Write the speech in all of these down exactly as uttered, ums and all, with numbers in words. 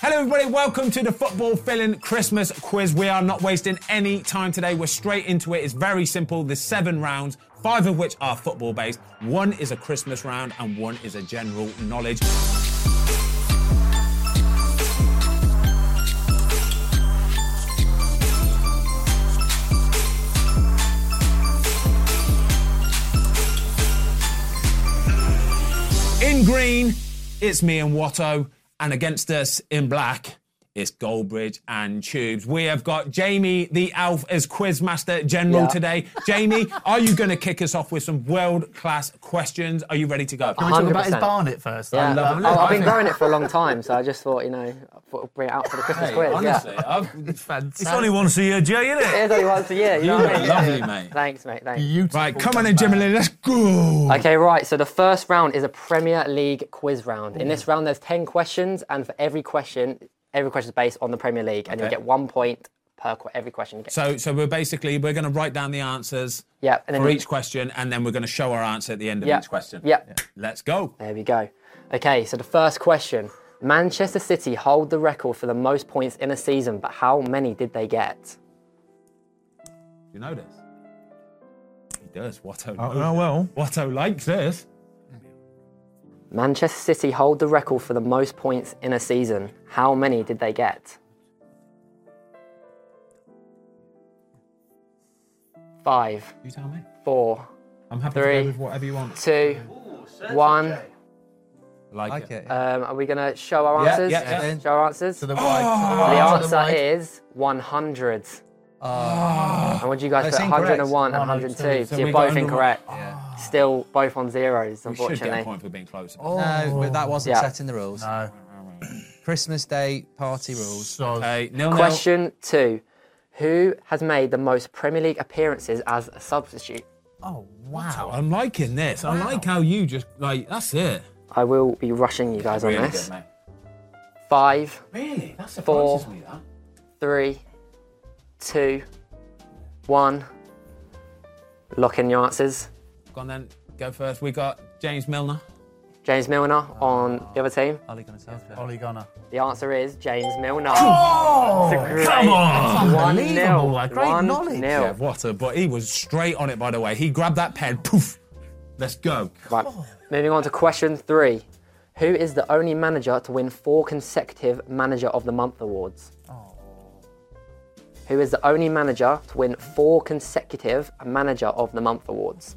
Hello everybody, welcome to the Football Filling Christmas quiz. We are not wasting any time today. We're straight into it. It's very simple. There's seven rounds, five of which are football based. One is a Christmas round and one is a general knowledge. In green, it's me and Watto. And against us in black, it's Goldbridge and Tubes. We have got Jamie, the Alf, as Quizmaster General yeah. today. Jamie, are you going to kick us off with some world-class questions? Are you ready to go? Can we talk about his barnet first? Yeah. I love it. Oh, I've been growing it for a long time, so I just thought, you know, I thought I'd bring it out for the Christmas hey, quiz. Honestly, yeah. I've... It's fantastic. It's only once a year, Jay, isn't it? It is only once a year. You, you know look what I mean? lovely, mate. Thanks, mate. Thanks. Beautiful. Right, come on in, Jimmy. Let's go. Okay, right. So the first round is a Premier League quiz round. In this round, there's ten questions, and for every question, every question is based on the Premier League, and okay. you get one point per qu- every question. You get. So, so we're basically we're going to write down the answers yeah, and then for you... each question, and then we're going to show our answer at the end of yeah. each question. Yeah. yeah. Let's go. There we go. Okay, so the first question: Manchester City hold the record for the most points in a season, but how many did they get? Do you know this? He does. Watto. Oh, oh well. Watto likes this. Manchester City hold the record for the most points in a season. How many did they get? Five. You tell me. Four. I'm happy three, to go with whatever you want. Two. Ooh, one. I like, like it. it. Um, are we going to show our yeah, answers? Yeah, yeah. Show our answers? To the right. Oh, the answer the is one hundred. Oh. And what do you guys put? one hundred one and one hundred two. So, so you're both incorrect. Yeah. Still both on zeros, unfortunately. We should get a point for being close. Oh. No, but that wasn't yeah. set in the rules. No. Christmas Day party rules. So, okay, nil, Question nil. two. Who has made the most Premier League appearances as a substitute? Oh, wow. I'm liking this. Wow. I like how you just, like, that's it. I will be rushing you guys really on this. Good, mate. Five. Really? That four, surprises me, that. Three. Two. One. Lock in your answers. Go on then. Go first. We got James Milner. James Milner on the other team. Ole Gunnar Solskjaer. Ole Gunnar. The answer is James Milner. Oh, great, come on! One nil. Great one knowledge. Nil. Yeah, what a, but he was straight on it, by the way. He grabbed that pen, poof. Let's go. Right. Moving on to question three. Who is the only manager to win four consecutive Manager of the Month awards? Oh. Who is the only manager to win four consecutive Manager of the Month awards?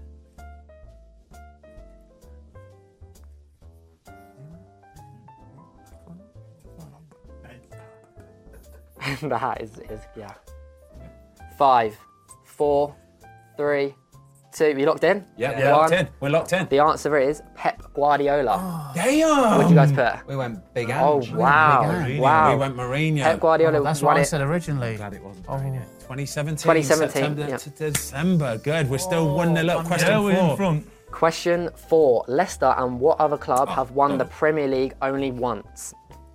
That is, is, yeah. Five, four, three, two. You locked in? Yeah, One. we're locked in. We're locked in. The answer is Pep Guardiola. Oh, damn! What did you guys put? We went big Oh, Ange. wow. Mourinho. Wow. We went Mourinho. Pep Guardiola Oh, that's won what I it. said originally. Glad it wasn't Oh. Mourinho. twenty seventeen. twenty seventeen, September yeah. to December. Good. We're still one nil up. Question Yeah, we're four. in front. Question four. Leicester and what other club Oh, have won oh. the Premier League only once?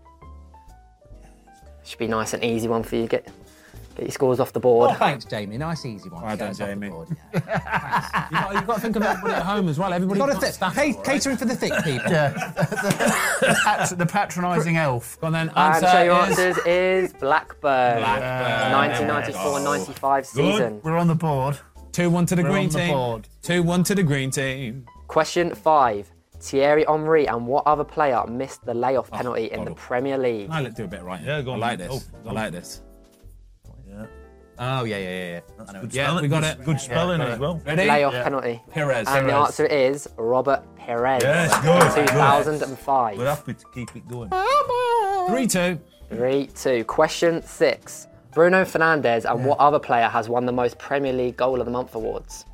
Should be nice and easy one for you. Get get your scores off the board. Oh, thanks, Jamie. Nice, easy one. Well done, Goes off the Jamie. board. You've got, you've got to think of everybody at home as well. Everybody Got to got fit. staff, Hey, right? catering for the thick people. Yeah. the, pat- the patronising elf. Go on then. And Answer show your is... answers is Blackburn. Blackburn. nineteen ninety-four ninety-five season. We're on the board. two one to the We're green on the team. board. two one to the green team. Question five. Thierry Henry and what other player missed the layoff penalty in hold the up. Premier League? I let's do a bit right. Yeah, go I on. like this. Oh, I like this. Yeah. Oh, yeah, yeah, yeah. yeah. That's I know. good Yeah, spelling. we got Good- it. Good spelling got as it. well. Ready? Layoff Yeah. penalty. Perez. And the Perez. answer is Robert Perez. Yes, good, two thousand five. We're happy to keep it going. three two. Three, two. Question six. Bruno Fernandes and what other player has won the most Premier League Goal of the Month awards?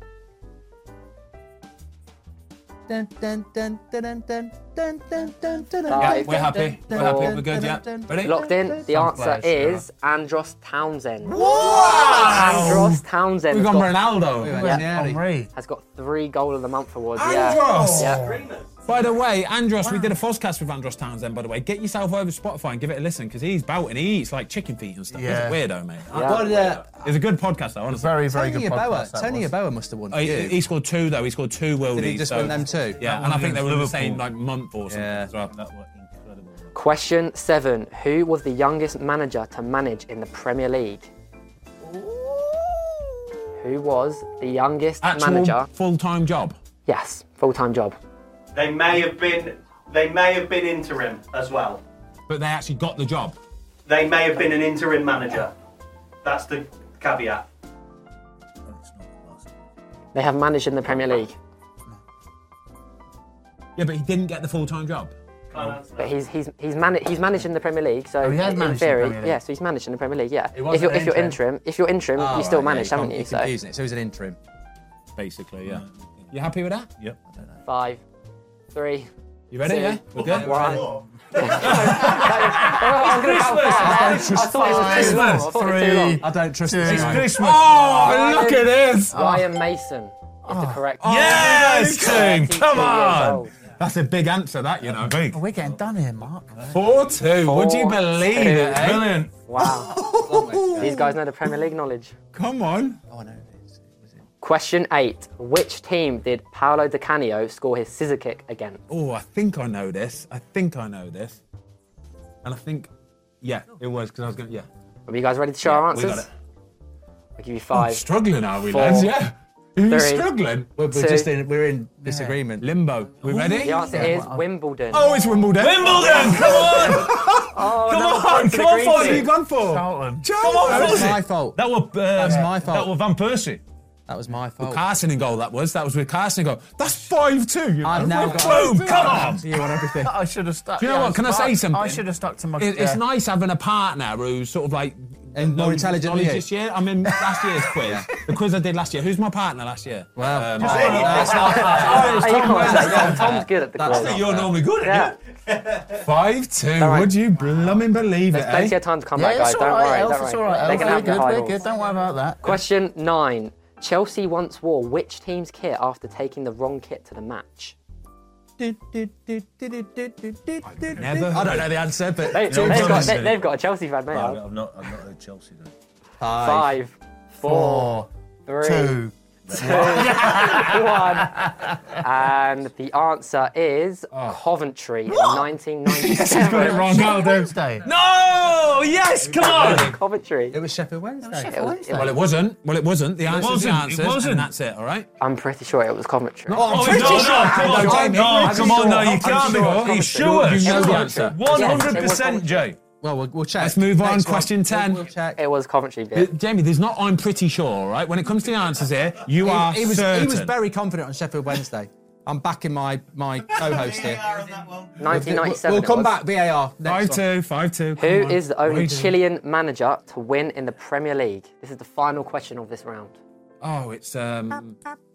Dun, dun, dun, dun, dun, dun, dun, dun, dun, dun, Yeah, Five, we're happy. We're happy. We're good, yeah. Ready? Locked in. The Some answer players, is Andros Townsend. Wow! Andros Townsend We've has gone got, Ronaldo. Yeah. Henry. has got three Goal of the Month awards. Andros! Yeah. yeah. By the way, Andros, we did a Fozcast with Andros Townsend, by the way. Get yourself over Spotify and give it a listen, because he's belting. He eats like chicken feet and stuff. Yeah. He's a weirdo, mate. Yeah. What, uh, It's a good podcast, though, honestly. Very, very Tony good Yeboah. podcast. that Tony was. Yeboah must have won. Oh, he, he scored two, though. He scored two worldies. Did he just so, win them too? Yeah, That and I one think they were against in the same Liverpool. like month or something Yeah. as well. That was incredible. Question seven. Who was the youngest manager to manage in the Premier League? Who was the youngest Actual manager? full-time job. Yes, full-time job. They may have been. They may have been interim as well. But they actually got the job. They may have been an interim manager. That's the caveat. They have managed in the Premier League. Yeah, but he didn't get the full-time job. Can't answer But that. he's he's he's, mani- he's managed in the Premier League, so Oh, he has in managed in the theory, Premier League. yeah. So he's managed in the Premier League, yeah. It wasn't If you're an if you're interim. interim, if you're interim, Oh, you still right, managed, yeah, haven't you're you? So confusing it. So he's an interim. Basically, yeah. You happy with that? Yep. five, three. You ready? Two. Yeah. We're good. One. Four. I was going to count fast. I thought it was too long. I thought it was too long. I don't trust Two. this. It's guy. Christmas. Oh, look at this! Ryan Mason is the correct. Yes, team. thirty-two Come years on. old. That's a big answer, that, you know. Big. Oh, we're getting done here, Mark. four two. Would you Four, believe two. it, eh? Brilliant. Wow. These guys know the Premier League knowledge. Come on. Oh, I know this. Question eight. Which team did Paolo Di Canio score his scissor kick against? Oh, I think I know this. I think I know this. And I think, yeah, it was, because I was going to, yeah. Are you guys ready to show our we answers? got it. I'll give you Oh, five. struggling, are we, four, lads? Yeah. Are you three, struggling? We're, we're Two. just in. We're in disagreement. Limbo. We ready? The answer is Wimbledon. Oh, it's Wimbledon. Wimbledon, come on! Oh, Come another on, point for come the on, green What have team. you gone for? Charlton. Come on, That was was it? my fault. That was uh, That's my fault. That was Van Persie. That was my fault. Carson in goal, that was. That was with Carson in goal. That's five two. You know? I've now got. Boom, come on! You on everything. I should have stuck. Do you know what? Can I say something? I should have stuck to my. It, it's yeah. nice having a partner who's sort of like And more knows intelligent than knowledge you. this year. I mean, last year's quiz, the quiz I did last year. Who's my partner last year? Well, Um, that's not. Hey, you can't say that. Tom's good at the That's quiz. not- You're normally good at Yeah, it. Five two. right. Would you blooming believe there's it? plenty Eh? of time to come Yeah, back, guys. it's Don't all right, worry. Elf, Don't it's worry. all right. They Elf, can we're have the good, high we're balls. good. Don't worry about that. Question nine. Chelsea once wore which team's kit after taking the wrong kit to the match? Never. I don't know the answer, but They, No, they've, got, Johnson. they, they've got a Chelsea fan, mate. No, have. I've not, I've not heard Chelsea then. five. Five, four, Four, three, two. two, one. And the answer is Coventry in nineteen ninety-seven. Got it wrong, I'll do. Wednesday. No! Yes, come on! Coventry. It was Sheffield Wednesday. It was- it Well, was- it wasn't. Well, it wasn't. The answer's the wasn't, it answer, wasn't. and that's it. All right. I'm pretty sure it was Coventry. Oh, pretty no, no, sure. come on, No, Jay. Jamie, No, I'm come on, sure. no, you I'm can't be. sure. Are you You- sure? you know the answer. one hundred Yes, it was percent, Jay. Well, we'll, we'll check. Let's move on. Next one. Question ten. We'll, we'll check. It was Coventry. Uh, Bit. Jamie, there's not. I'm pretty sure. All right. When it comes to the answers here, you are he, he was, certain. he was very confident on Sheffield Wednesday. I'm backing my, my co-host here. nineteen ninety-seven. We'll it come was. back, V A R. Five Next one. two. Five two. Who Come on. is the only Wait. Chilean manager to win in the Premier League? This is the final question of this round. Oh, it's um.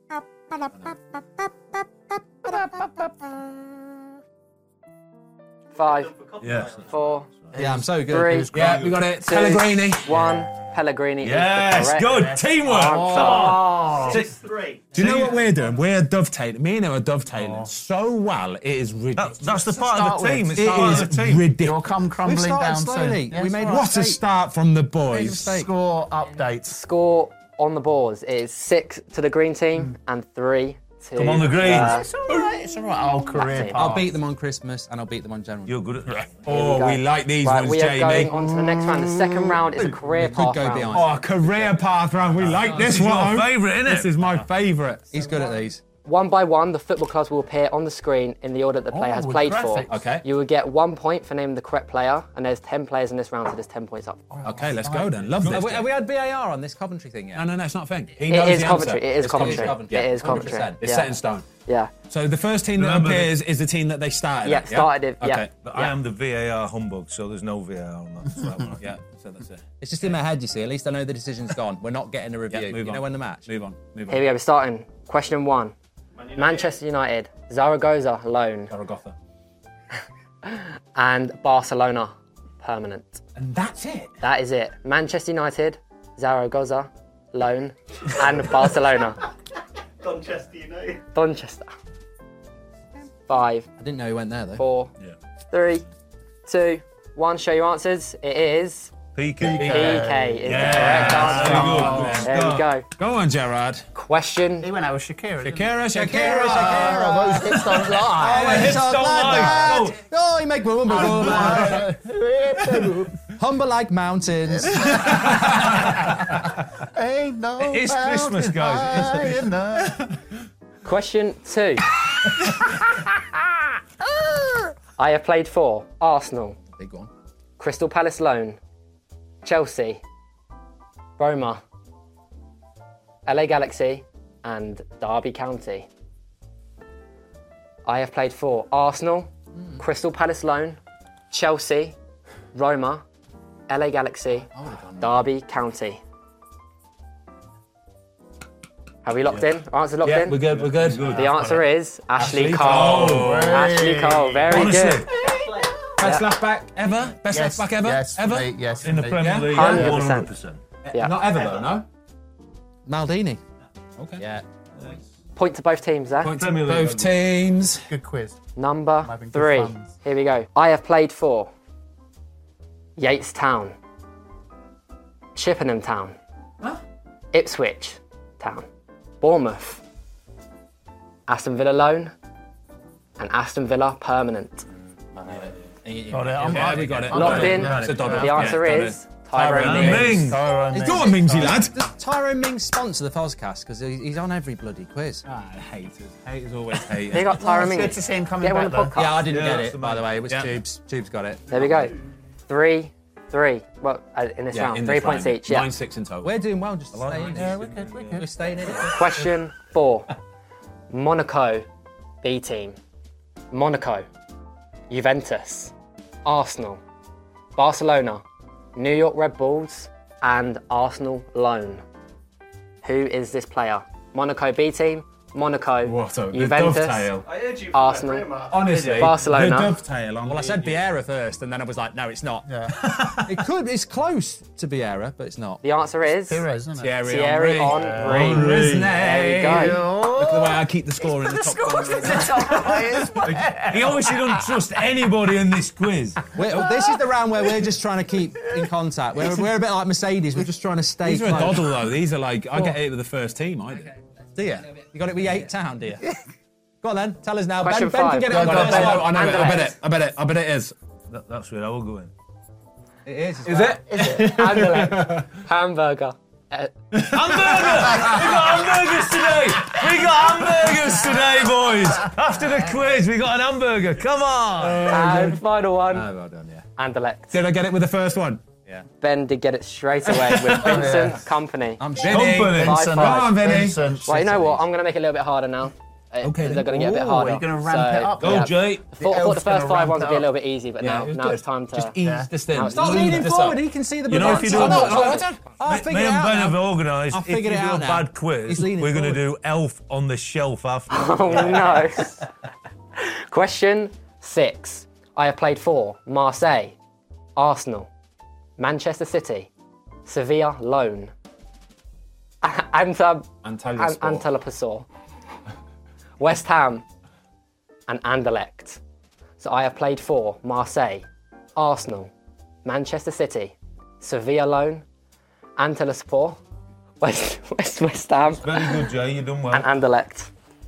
Five, Yeah. four, Yeah, I'm so good. Three. It was Yeah, great. we got it. two, Pellegrini. one. Pellegrini Yes, is the correct good. Teamwork. answer. Six three. Do you know what we're doing? We're dovetailing. Me and him are dovetailing so well. It is That, ridiculous. that's the part of Start the team. with. It's It part of is the team. You'll ridiculous. come We crumbling started down slowly. soon. We made right. What a start from the Made a boys. mistake. Score updates. Score on the boards is six to the green team and three to. Come on, the Greens. uh, It's all right. It's all right. Oh, career it. path. I'll beat them on Christmas and I'll beat them on general. You're good at that. Oh, go. we like these right, ones, we are Jamie. going on to the next round. The second round is a career could path go round. beyond. Oh, career path round. We like this This is your one. favourite, isn't This it? is my favourite. He's good at these. One by one, the football clubs will appear on the screen in the order that the player Oh, has with played graphics. for. Okay. You will get one point for naming the correct player, and there's ten players in this round, so there's ten points up. Okay, let's go then. Love this. Have we, game. have we had V A R on this Coventry thing yet? No, no, no, it's not a thing. He It knows is the Coventry. answer. It is It's Coventry. Coventry. It is one hundred percent. Coventry. It's yeah. set in stone. Yeah. So the first team that Remember appears is the team that they started. Yeah, at, started it, yeah. Okay. But I am the V A R humbug, so there's no V A R on that. So that one. Yeah. So that's it. It's just in my head, you see. At least I know the decision's gone. We're not getting a review. Yeah, move you on. know when the match? Move on. Move on. Here we go. We're starting. Question one. Manchester United, Zaragoza loan, Zaragoza. and Barcelona permanent. And that's it. That is it. Manchester United, Zaragoza loan, and Barcelona. Donchester United. Donchester. Five, I didn't know he went there, though. four, Yeah. three, two, one. Show your answers. It is P K. P K is the correct answer. Very good. There we go. Go on, Gerard. Question. He went out with Shakira. didn't he? Shakira, Shakira, Shakira, Shakira. Shakira, those hips don't lie. Oh, hips don't lie. Oh, you make boom, boom, boom. Humble like mountains. Ain't no It's Christmas, guys. guys. Question two. I have played for Arsenal, Big one. Crystal Palace loan, Chelsea, Roma, L A Galaxy, and Derby County. I have played for Arsenal, Crystal Palace loan, Chelsea, Roma, L A Galaxy, Derby County. Have we locked in? Our answer's locked Yeah, in? we're good, we're good. The answer is Ashley, Ashley Cole. Cole. Ashley Cole, very Honestly, good. Best left back ever? Best left back ever? Yes, ever? mate, yes. in the mate. Premier Yeah? League, one hundred one percent. hundred percent. Yeah. Not ever though, no? Maldini. Okay. Yeah. Point to both teams there. Point to Premier League. both teams. Good quiz. Number having good three. funds. Here we go. I have played for Yates Town, Chippenham Town, Ipswich Town, Bournemouth, Aston Villa loan, and Aston Villa permanent. Got it. I'm Yeah, we got it. Locked in. It's a doddle. The answer Yeah, is Tyrone Tyrone Mings. Mings. Tyrone Mings. Go on, Mingsy lad. Does Tyrone Mings sponsor the Fozcast? Because he's on every bloody quiz. Ah, haters. Haters always hate. They got Tyrone Good Mings. to see him coming Get him on back the though. podcast. Yeah, I didn't Yeah, get that's it, the by man. the way. It was Yeah. Tubes. Tubes got it. There we go. Three, three. Well, uh, in this Yeah, round, in three this points round. each. Yeah. Nine, six in total. We're doing well, just like staying that. in. Yeah, we're good, we're good. We're staying in it. Question four. Monaco B team. Monaco, Juventus, Arsenal, Barcelona, New York Red Bulls, and Arsenal loan. Who is this player? Monaco B team, Monaco, What a the Juventus, dovetail. I heard you from Arsenal. the Premier. Honestly, Barcelona. the dovetail on Well, I said Vieira first, and then I was like, no, it's not. Yeah. It could. It's close to Vieira, but it's not. The answer is Perez, isn't it? Thierry Thierry Henry. Henry. There we go. Look at the way I keep the score in the top corner. He obviously doesn't trust anybody in this quiz. We're, this is the round where we're just trying to keep in contact. We're, we're a bit like Mercedes. We're just trying to stay These are a close. doddle though. These are like I get it with the first team. I do. Do you? You got it with eight town, do you? Go on then. Tell us now. Question Ben, Ben five. can get it Go, on go, the Ben. I know it. I bet Anderlecht. it. I bet it. I bet it is. That, that's where I will go in. It is. Is it? Anderlecht. Hamburger. Uh, Hamburgers today! We got hamburgers today, boys! After the quiz, we got an hamburger. Come on! and final one. Oh, well done. Yeah. Anderlecht. Did I get it with the first one? Ben did get it straight away with Vincent Company. I'm Vinny. Company. Five, Vincent, five. Come on, Vinny. Vincent. Well, you know what? I'm going to make it a little bit harder now. Uh, Okay, They're then. going to get a bit Ooh, harder. you're gonna ramp it up Go, yeah. Jay. I thought, I thought the elf's gonna first five ramp ones it would be a up. little bit easy, but Yeah, now, it was now good. it's time to. Just ease this in. Now- Stop Ease leaning this forward. up. He can see the. You know, if you Oh, don't- no, oh, oh, oh, I'll Me figure me it and out Ben now. have organised. I'll If you figure do it a out now. bad quiz, He's leaning we're going to forward. do Elf on the shelf after. Oh no. Question six. I have played for Marseille, Arsenal, Manchester City, Sevilla loan, Anta, Antalya An- Antalyaspor, West Ham, and Anderlecht. So I have played for Marseille, Arsenal, Manchester City, Sevilla loan, Antalyaspor, West, West, West Ham, Very good, Jay. You done well. and Anderlecht.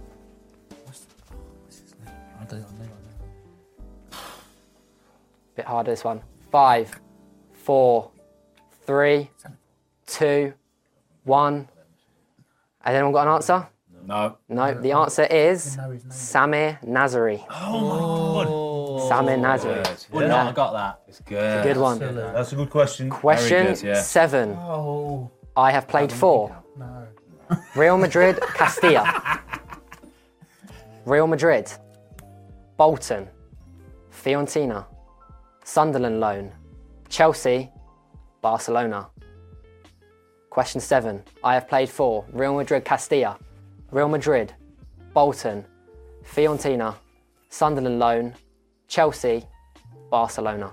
Bit harder this one. Five, four, three, two, one. Has anyone got an answer? No. No. The answer is Samir Nasri. Oh, Samir Nasri. Would not have got that. It's good. Good one. that's a good question. Question good, yeah. seven. Oh, I have played for no. Real Madrid, Castilla. Real Madrid, Bolton, Fiorentina, Sunderland loan, Chelsea, Barcelona. Question seven. I have played for Real Madrid, Castilla, Real Madrid, Bolton, Fiorentina, Sunderland loan, Chelsea, Barcelona.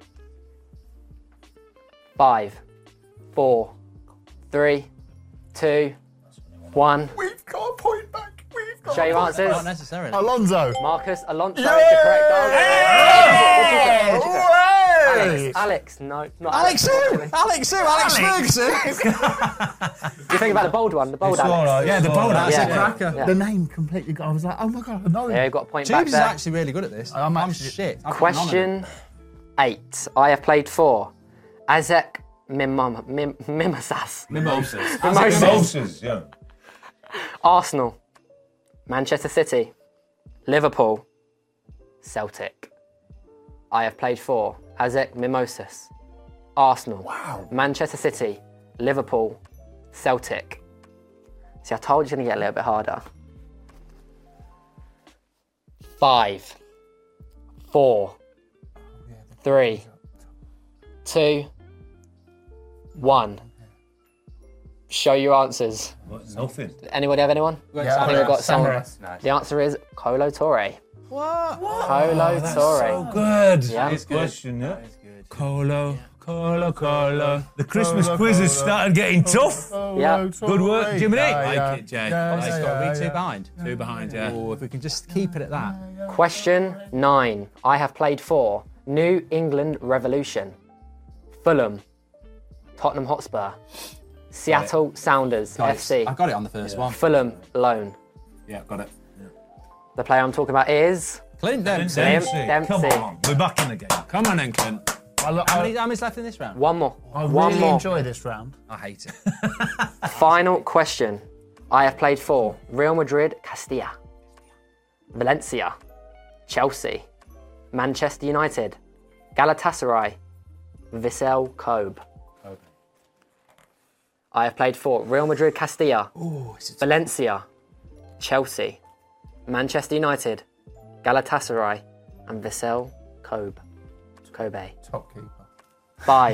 Five, four, three, two, one. We've got a point back. We've got Show your Not answers. necessarily. Alonso. Marcus Alonso is the correct answer. What did you get? What did you get? Alex. Alex, no, not Alex Alex. who? Alex who? Alex Ferguson? You think about the bold one, the bold It's Alex. all right, Yeah, the it's all bold right. Alex. That's Yeah. a cracker. Yeah. The name completely got. I was like, oh my god, I know. Yeah, you've got a point back Tubes is there. actually really good at this. I'm I'm actually- shit. I've Question eight. I have played for Azek Mimom, Mim, Mimosas, Mimosas. Mimosas, Moses, yeah. Arsenal, Manchester City, Liverpool, Celtic. I have played for Azek Mimosas, Arsenal, wow. Manchester City, Liverpool, Celtic. See, I told you it's going to get a little bit harder. Five, four, three, two, one. Show your answers. What, nothing. Anybody have anyone? Yeah, I think we've got Samurai. someone. The answer is Colo Torre. What? Colo Torre. Good. Yeah. Good question, yeah. Colo, colo, colo. The Christmas quiz has started getting tough. Yeah. Good work, Jiminy. Like it, Jay. Yeah, Like yeah, it. yeah, Are we two yeah. behind? Two behind, yeah. Oh, if we can just keep it at that. Question nine. I have played for New England Revolution, Fulham, Tottenham Hotspur, Seattle Sounders, Got F C, it. I got it on the first one. Fulham loan. Yeah, got it. The player I'm talking about is Clint Dempsey. Dempsey. Come Dempsey. on, we're back in the game. Come on, then, Clint. I, lo- How I, many, how many's left in this round? one more. I one really more. enjoy this round. I hate it. Final question. I have played for Real Madrid, Castilla, Valencia, Chelsea, Manchester United, Galatasaray, Vissel Kobe. I have played for Real Madrid, Castilla, Valencia, Chelsea, Manchester United, Galatasaray, and Vissel Kobe. Kobe. Top keeper. Five,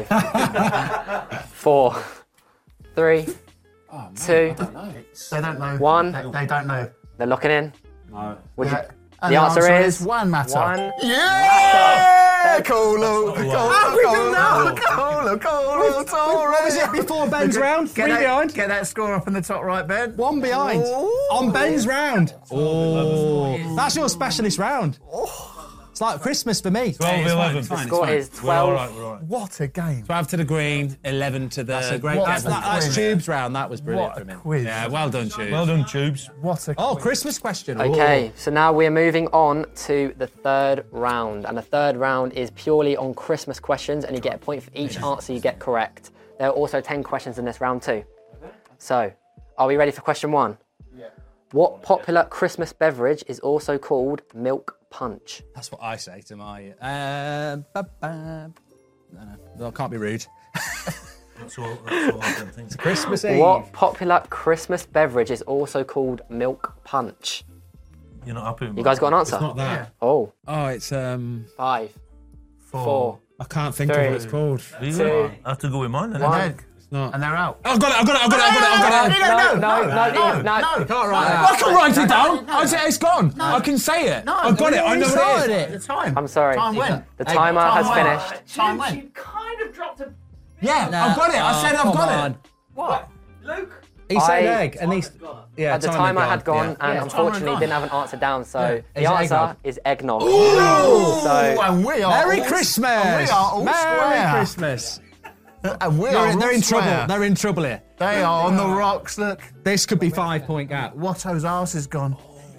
four, three, two, They don't know. One. They, they don't know. they're looking in. No. Would you, Yeah. And the answer is one matter. one. Yeah! Colo, Colo, now? Colo, Colo, What was it before Ben's round? Get Three that, behind. get that score up in the top right, Ben. One behind. On Ben's round. Oh, that's your specialist round. It's like Christmas for me. twelve It's fine, eleven. it's fine, it's Score fine. is We're all twelve. right, we're all right. What a game. twelve to the green, eleven to the... That's a great. What That's, a that, that's quiz. Tubes round. That was brilliant What a from him. quiz. Yeah, well done, Tubes. Well done, Tubes. What a Oh, quiz. Christmas question. Okay, so now we're moving on to the third round. And the third round is purely on Christmas questions, and you get a point for each answer you get correct. There are also ten questions in this round too. So, are we ready for question one? Yeah. What popular Christmas beverage is also called milk punch? That's what I say to my. Uh, ba- ba- no, no, no, can't be rude. That's all, that's all I can think of. Christmas Eve. What popular Christmas beverage is also called milk punch? You're not happy with You guys got an answer? Not that. Oh, Oh, it's... um. five, four, I can't think Three. of what it's called. Really? I have to go with mine then. one. And It's not. they're out. I've got it, I've got it, I've got it, I've got it, I've got it. No, no, no, no, no. No, Can't write I that. can write it down. I say it's gone. I can say it. I've got it. I know what it is. The time. I'm sorry. Time when? The timer Time has when? finished. Time when? kind of dropped a... Yeah, I've got it. I said I've Come got on. it. What? Luke? He said I- egg, and he's yeah. Uh, the time timer had had gone, yeah. and Yeah, timer unfortunately had didn't have an answer down. So the Is it answer eggnog? is eggnog. Oh, So and we are Merry all, Christmas! and we are all Merry square. Christmas! And we are They're, all they're in square. trouble. They're in trouble here. They are on the rocks. Look, This could be five point gap. Watto's arse is gone.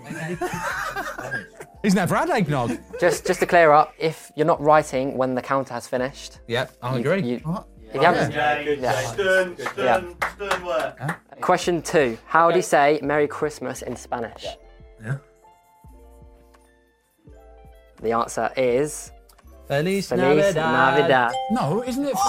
He's never had eggnog. just just to clear up, if you're not writing when the counter has finished, Yep, I you, agree. you, What? if you haven't, Jay, Yeah. stern, stern, stern work. question two: how do you say Merry Christmas in Spanish? Yeah. The answer is Feliz, Feliz Navidad. No, isn't it?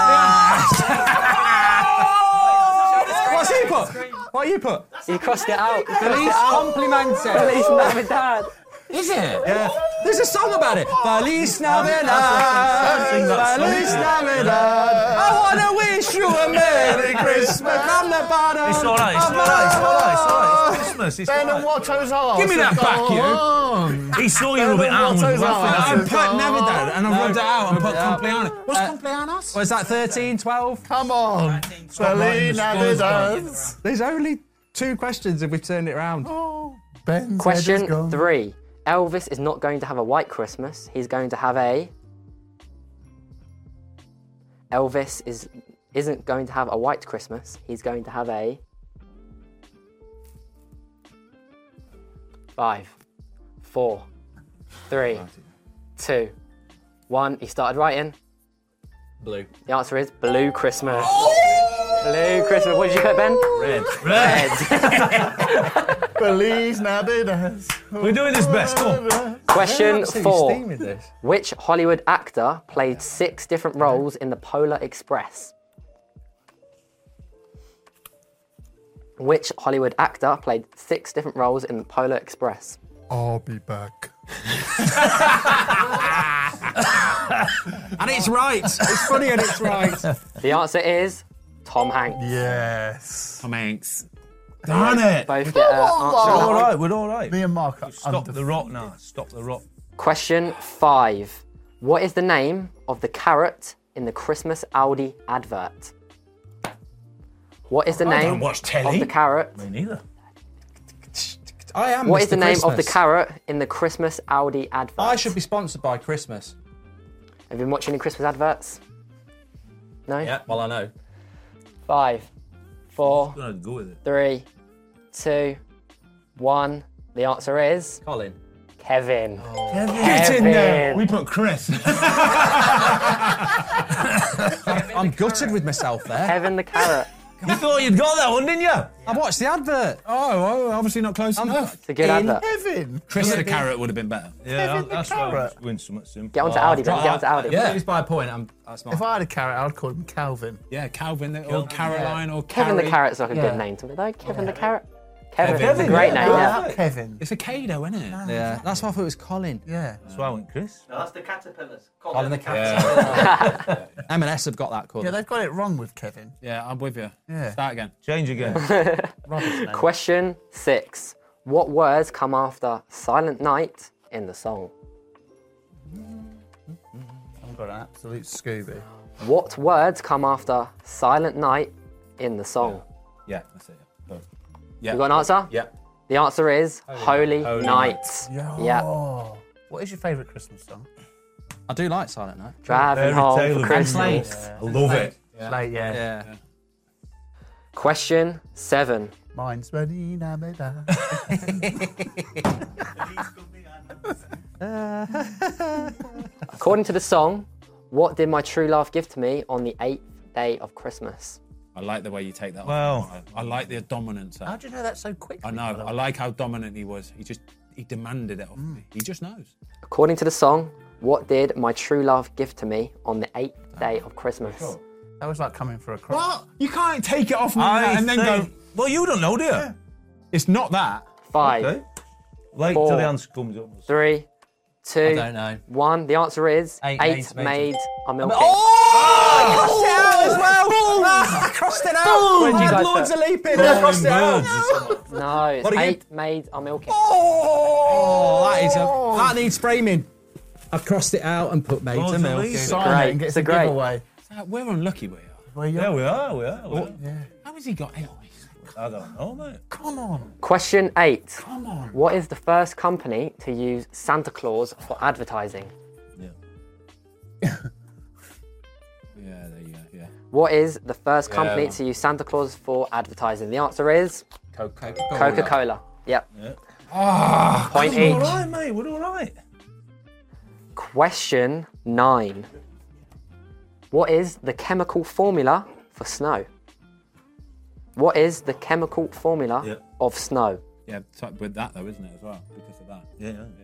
What's he put? What you put? You crossed it out. You crossed Feliz it out. Compliments. Feliz Navidad. Is it? Yeah. There's a song about it. Feliz Navidad. Feliz Navidad. I want to wish you a Merry Christmas from the bottom. It's all right, it's all right, it's all right, it's all right. It's Christmas, it's Ben all and right. Watto's arse. Give me that have back, gone you. on. He saw you rub it out and was Watto's laughing arse I at has put gone Navidad on. and I rubbed it out and put Yeah. Compliana. What's Uh, Complianas? Was that thirteen, twelve? Come on. right, Feliz the score's Navidad. There's only two questions if we turned it around. Oh, Ben's head is Question gone. three: Elvis is not going to have a white Christmas. He's going to have a Elvis is, isn't going to have a white Christmas. He's going to have a... Five, four, three, two, one. He started writing. Blue. The answer is Blue Christmas. Blue Christmas. What did you put, Ben? Red. Red. Feliz Navidad. We're doing this best. Come on. Question four. Steaming this. Which Hollywood actor played six different roles in the Polar Express? Which Hollywood actor played six different roles in the Polar Express? I'll be back. And it's right. It's funny and it's right. The answer is Tom Hanks. Yes. Tom Hanks. Darn it. Both get an answer. We're all right. We're all right. Me and Mark are Stop under- the rot now. Stop the rot. Question five. What is the name of the carrot in the Christmas Audi advert? What is the I name don't watch of telly. the carrot? Me neither. I am What is Mister the name of the Christmas. carrot in the Christmas Audi advert? I should be sponsored by Christmas. Have you been watching any Christmas adverts? No? Yeah, well, I know. Five, four, I'm gonna go with it. three, two, one. The answer is Colin. Kevin. Get in there. Kevin. We put Chris. I'm gutted with myself there. Kevin the carrot. You thought you'd got that one, didn't you? I watched the advert. Oh, well, obviously not close enough. It's a good advert. Kevin. Chris the carrot would have been better. Yeah, Kevin the that's why carrot. I win so much simple. Get onto Audi, Ben. Get onto Audi. Yeah. If it's by a point, I'm, that's not. If I had a carrot, I'd call him Calvin. Yeah, Calvin the, or Caroline or Kevin the Carrie. carrot's like a Yeah. good name to me, though. Kevin the carrot. Kevin. Kevin, It's a great yeah. name, yeah. Yeah. Kevin. It's a K though, isn't it? Yeah, that's why I thought it was Colin. Yeah. That's why I went Chris. No, that's the caterpillars. Colin the cat. M and S have got that called. Yeah, they've got it wrong with Kevin. Yeah, I'm with you. Yeah. Start again. Change again. Rubbish name. Question six. What words come after Silent Night in the song? I've got an absolute Scooby. What words come after Silent Night in the song? Yeah, that's it. Go. You got an answer? Yeah. The answer is Holy, Holy Night. Yeah. Oh. What is your favourite Christmas song? I do like Silent Night. Driving Fairy home tale for of Christmas. I love it. Slate, yeah. Yeah. Question seven. Mine's ready, Navidad. According to the song, what did my true love give to me on the eighth day of Christmas? I like the way you take that. Well- off. I, I like the dominance. How do you know that so quickly? I know. I like how dominant he was. He just he demanded it of me. He just knows. According to the song, what did my true love give to me on the eighth day of Christmas? That was like coming for a cross. What? You can't take it off me I and then think- go. Well, you don't know, do you? It's not that. Five, Okay. Wait Four. till the answer comes up. three, two, I don't know. one. The answer is Eight eight, maids, maids, maids. are milking. Oh! I crossed it out as well. I crossed it out. Where'd you Mad guys Lords put? are leaping. I crossed it out. No, it's What are you- eight maids are milking. Oh, that is a, that needs framing. I crossed it out and put maids Oh, of it's milk. amazing. Sign Great. it and get It's some a great- giveaway. Uh, We're unlucky, we are. Well, Yeah, we are, we are. We are. How has he got eight? I don't know, mate. Come on. Question eight. Come on. What is the first company to use Santa Claus for advertising? Yeah. Yeah, there you go. Yeah. What is the first company Yeah. to use Santa Claus for advertising? The answer is Coca-Cola. Coca-Cola. Yep. Yeah. Point We're all each. right, mate. We're all right. Question nine. What is the chemical formula for snow? What is the chemical formula Yeah. of snow? Yeah, so with that though, isn't it, as well? Because of that. Yeah, yeah.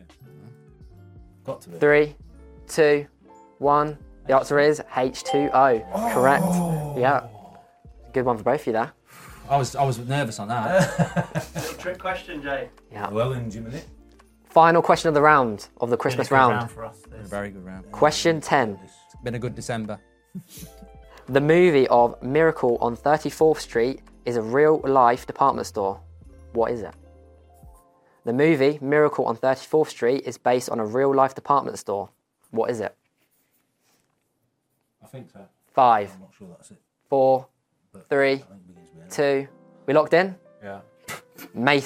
Got to be. Three, two, one. The answer is H two O. Correct. Yeah. Good one for both of you there. I was I was nervous on that. Trick question, Jay. Yeah. Well in, Jiminy. Final question of the round, of the Christmas Really good round. for us. this. Very good round. Question ten. It's been a good December. The movie of Miracle on thirty-fourth Street is a real-life department store. What is it? The movie Miracle on thirty-fourth Street is based on a real-life department store. What is it? I think so. Five, I'm not sure that's it. four, three, I think it begins with N. two. We locked in? Yeah.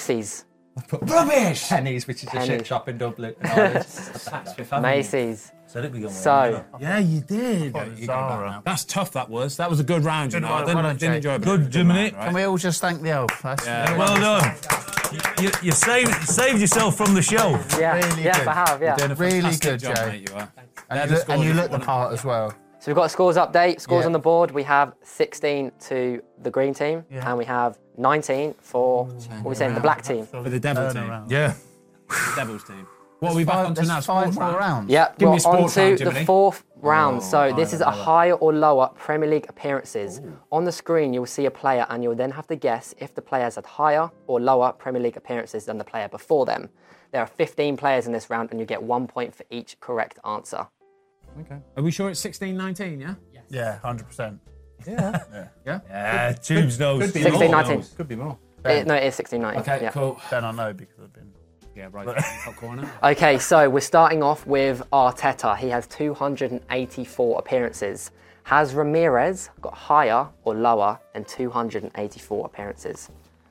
Macy's. Rubbish! Pennies, which is a Pennies. shit shop in Dublin. in Ireland. Macy's. Said it began with So- an M, didn't I? Yeah, you did. Oh, You got that Zara. now. That's tough, that was. That was a good round, you Good know. I one, didn't, well done, didn't Jake. enjoy it. Good, Jiminy. Can we all just thank the elf? That's Yeah. Well done. You, you saved, saved yourself from the shelf. Yeah, Really yes, good. I have, yeah. Doing a Really fantastic good, job, Jay. mate, you are. And They're you, the look, and scores you if look the want it. part as well. So we've got a scores update. Scores Yeah. on the board. We have sixteen to the green team, Yeah. and we have nineteen for, what are we saying, the black team. For the Devil Turn team. around. Yeah. The Devil's team. What are we back Five- onto there's now? five Sports more round? rounds. Yeah, Give we're me on sports round, to the Jiminy. fourth round. so higher this is or a lower? higher or lower Premier League appearances. On the screen, you'll see a player, and you'll then have to guess if the player has had higher or lower Premier League appearances than the player before them. There are fifteen players in this round, and you get one point for each correct answer. Okay. Are we sure it's sixteen nineteen, yeah? Yeah, one hundred percent. Yeah, Tubes knows. Could be sixteen more. nineteen. Could be more. It- no, it is sixteen nineteen. Okay, yeah. cool. Then I know because I've been. Yeah, right. Top corner. Okay, so we're starting off with Arteta. He has two hundred eighty-four appearances. Has Ramirez got higher or lower than two hundred eighty-four appearances?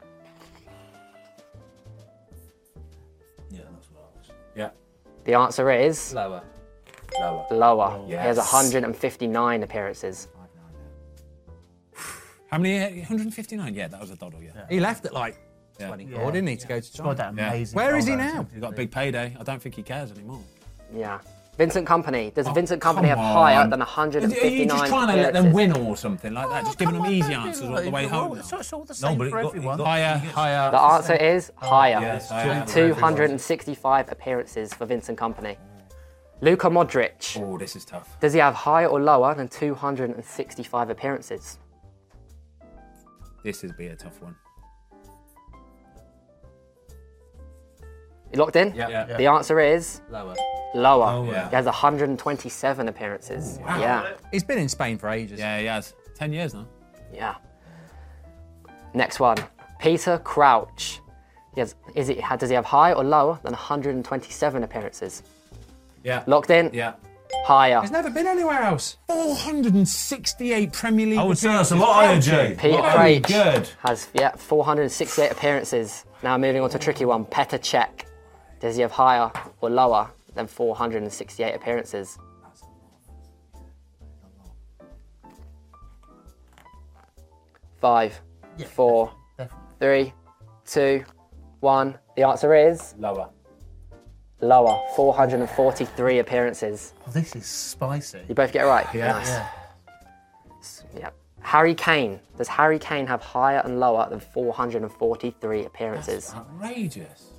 Yeah, that's what I was. Yeah. The answer is Lower. Lower. lower. He has Yes. one hundred fifty-nine appearances. How many? one hundred fifty-nine? Yeah, that was a doddle, yeah. He left at like Yeah. twenty-four, didn't he, to go to Scored China? that amazing. Where is goal, he though. now? He's got a big payday. I don't think he cares anymore. Yeah. Vincent Company. Does Vincent Company come have higher on. than one hundred Are you fifty-nine just trying to let appearances? them win or something like that? Just giving them easy answers all the way home. It's, it's all the No, same but it for got- it everyone. got- Higher, higher. The answer is higher. Yes, higher. two hundred sixty-five appearances for Vincent Company. Luka Modric. Oh, this is tough. Does he have higher or lower than two hundred sixty-five appearances? This would be a tough one. You locked in? Yeah. Yeah. The answer is Lower. lower. yeah. He has one hundred twenty-seven appearances. Yeah, He's been in Spain for ages. Yeah, he has. Ten years now. yeah. Next one, Peter Crouch. He has, is it, does he have higher or lower than one hundred twenty-seven appearances? Yeah. Locked in? Yeah. Higher. He's never been anywhere else. four hundred sixty-eight Premier League. I would say that's a appearances. lot higher, Jay. Peter Very Crouch good. has yeah four hundred sixty-eight appearances. Now moving on to a tricky one, Petr Cech. Does he have higher or lower than four hundred sixty-eight appearances? Five, four, three, two, one. The answer is Lower. lower, four hundred forty-three appearances. Oh, this is spicy. You both get it right? Yeah. Nice. Yeah. Yeah. Harry Kane. Does Harry Kane have higher and lower than four hundred forty-three appearances? Outrageous.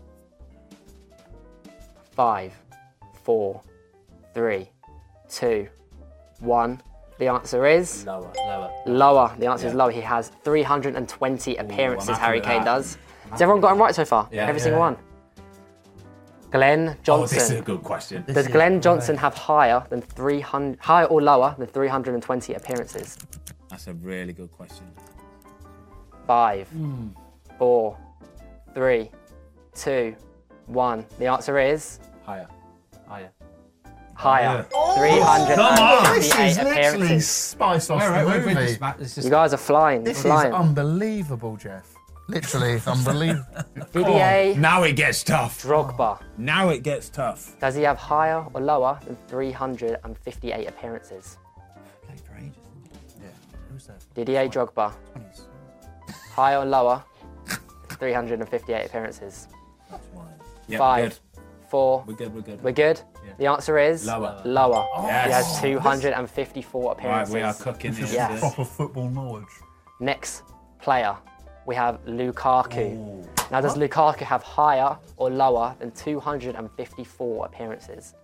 Five, four, three, two, one. The answer is Lower. Lower. lower. The answer is lower. He has three hundred twenty appearances, happy Harry with Kane that. does. Has everyone got him right so far? Yeah. Every Yeah. single one. Glenn Oh, Johnson. this is a good question. Does Glenn Johnson have higher than three hundred, higher or lower than three hundred twenty appearances? That's a really good question. Five, Hmm. four, three, two, one. The answer is Higher. Higher. higher. Oh, three hundred This is fifty-eight literally appearances. spice off Where, the where, where, where, movie. where, it's just, You guys are flying. This is flying. unbelievable, Jeff. Literally, it's unbelievable. Didier Now it gets tough. Drogba. Now it gets tough. Does he have higher or lower than three hundred fifty-eight appearances? played for ages. Who's that? Didier Drogba. Higher or lower than three hundred fifty-eight appearances? Yeah, Five, We're good. four. We're good. We're good. We're good? The answer is Lower. Lower. Yes. He has two hundred fifty-four Right, appearances. we are cooking here. Yes. Proper football knowledge. Next player, we have Lukaku. Now, does Lukaku have higher or lower than two hundred fifty-four appearances?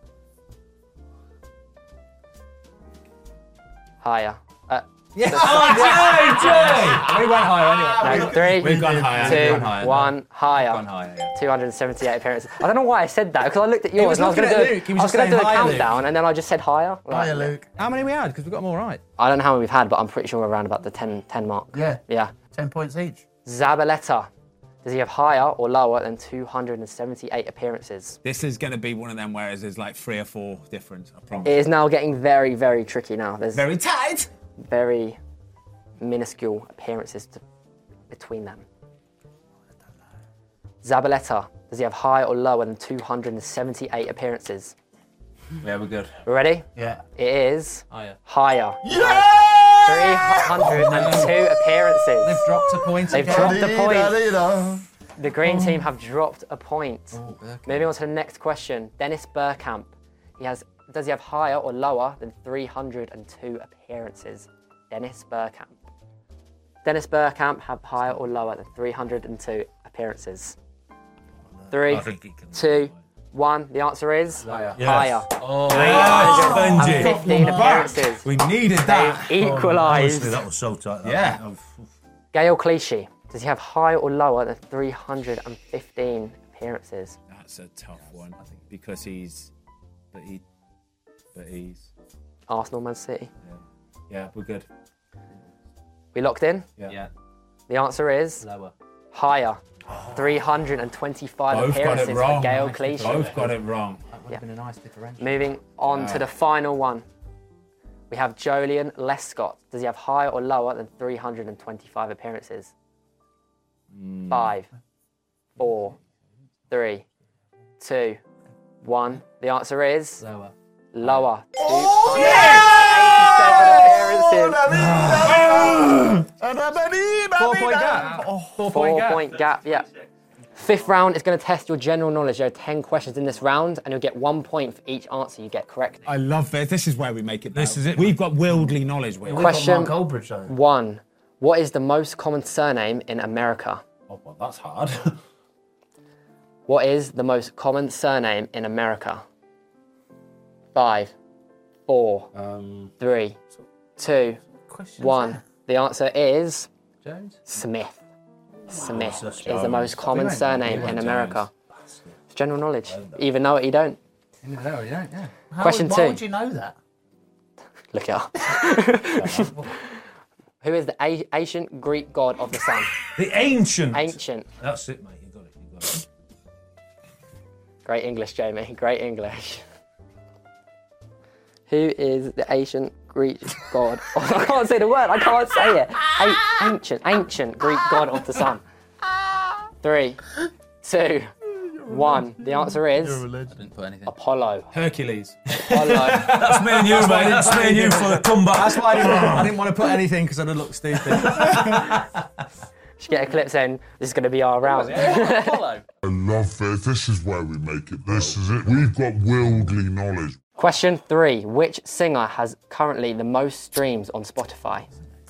Higher. Uh, We went higher anyway. no, three, We've gone higher. two, We've gone higher. one, higher. Gone higher, yeah. two hundred seventy-eight appearances. I don't know why I said that because I looked at yours was and I was going looking to at do, Luke, he I was was just going to do a saying higher, Luke. countdown and then I just said higher. Hiya, Like, Luke. How many we had? Because we got them all right. I don't know how many we've had, but I'm pretty sure we're around about the ten, ten mark. Yeah. Yeah. Ten points each. Zabaleta. Does he have higher or lower than two hundred seventy-eight appearances? This is going to be one of them where there's like three or four different. I promise. It is now getting very, very tricky now. There's Very tight. very minuscule appearances to, between them. Zabaleta, does he have higher or lower than two hundred seventy-eight appearances? Yeah, we're good. Ready? Yeah. It is Higher. higher. three hundred two appearances. They've dropped a point They've again. dropped a point. The green team have dropped a point. Moving on to the next question. Dennis Bergkamp. He has. Does he have higher or lower than three hundred two appearances? Dennis Bergkamp. Dennis Bergkamp have higher or lower than three hundred two appearances? Three, I think he can. two, one. The answer is Higher. Yes. higher. Oh, three hundred Benji. fifteen appearances. We needed that. They've Honestly, equalised. that was so tight. that Yeah. one. Gael Clichy. Does he have higher or lower than three hundred fifteen appearances? That's a tough one because he's, but he, but he's. Arsenal, Man City. Yeah, we're good. We locked in? Yeah. The answer is Lower. higher. three hundred twenty-five Both got appearances it for wrong. Gael Clichy. Both got it wrong. That would have been a nice differential. Moving on to the final one. We have Jolyon Lescott. Does he have higher or lower than three hundred twenty-five appearances? Mm. Five, four, three, two, one. The answer is Lower. lower. two hundred eighty-seven appearances. Four point gap. Four point Four gap. point gap, yeah. Fifth round is going to test your general knowledge. There are ten questions in this round, and you'll get one point for each answer you get correct. I love this. This is where we make it. This better. is it. We've got worldly knowledge. Will. Question Mark Goldbridge, though. one. What is the most common surname in America? Oh, well, that's hard. What is the most common surname in America? Five, four, um, three, two, one. The answer is Jones? Smith. Smith that's is the Jones. most common went- surname we went in Jones. America. It's general knowledge. You either know it or you don't. You know, you don't, yeah. How Question would, two. Why would you know that? Look it up. Who is the a- ancient Greek god of the sun? The ancient. Ancient. That's it, mate. You got it. You got it. Great English, Jamie. Great English. Who is the ancient Greek god? Oh, I can't say the word. I can't say it. A- ancient, ancient Greek god of the sun. Three, two, one. The answer is I didn't put anything. Apollo. Hercules. Apollo. That's me and you, mate. That's me and you for the comeback. That's why I didn't, I didn't want to put anything because I'd have looked stupid. Should get a clip saying this is going to be our round. Apollo. I love it. This is where we make it. This is it. We've got worldly knowledge. Question three. Which singer has currently the most streams on Spotify?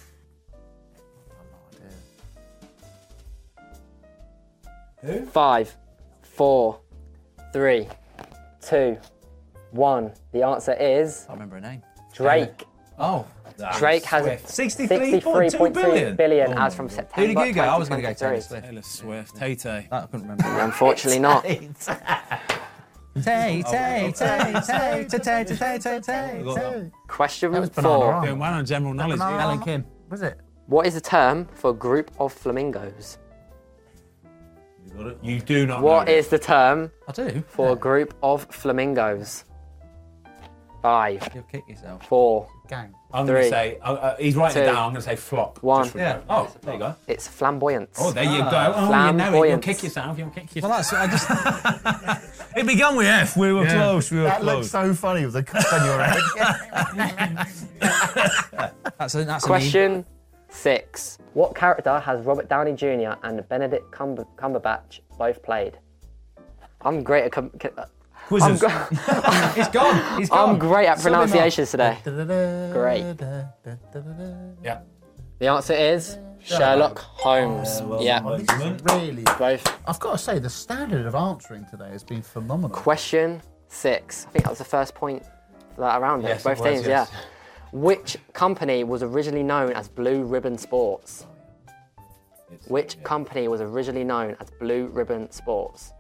Who? Five, four, three, two, one. The answer is I can't remember her name. Drake. Oh. Drake has sixty-three point two sixty-three point two billion. billion Oh as my from God. September. Who did you go? I was going to go Taylor twenty twenty-three. Swift. Taylor Swift. Tay Tay. That I couldn't remember. Unfortunately not. Tay, Tay, Tay, Tay, Tay, Tay, Tay, Tay, Tay. Question Banana four. Rama. Doing well on general knowledge. Banana yeah. Alan Kim. Was it? What is the term for a group of flamingos? You got it. You do not What know. is the term I do. for a group of flamingos? Five, You'll kick yourself. four, Gang. I'm going Three, to say, uh, uh, he's writing two, it down. I'm going to say flock. one. Just for- Yeah. Oh, there you go. It's flamboyance. Oh, there you go. Oh, you know it. You'll Flamboyance. kick yourself. You'll kick Well, yourself. that's, I just, It began with F. We were close. We were That close. looks so funny with the cut on your head. that's a, that's a Question six. What character has Robert Downey Junior and Benedict Cumber- Cumberbatch both played? I'm great at com- c- Quizzes. I'm, He's gone. He's gone. I'm great at Sum him up. pronunciations today. Great. Yeah. The answer is Sherlock Holmes. Yeah, Really? both. I've got to say, the standard of answering today has been phenomenal. Question six. I think that was the first point for that round. Yes, both it was, teams, yes. yeah. Which company was originally known as Blue Ribbon Sports? Which company was originally known as Blue Ribbon Sports?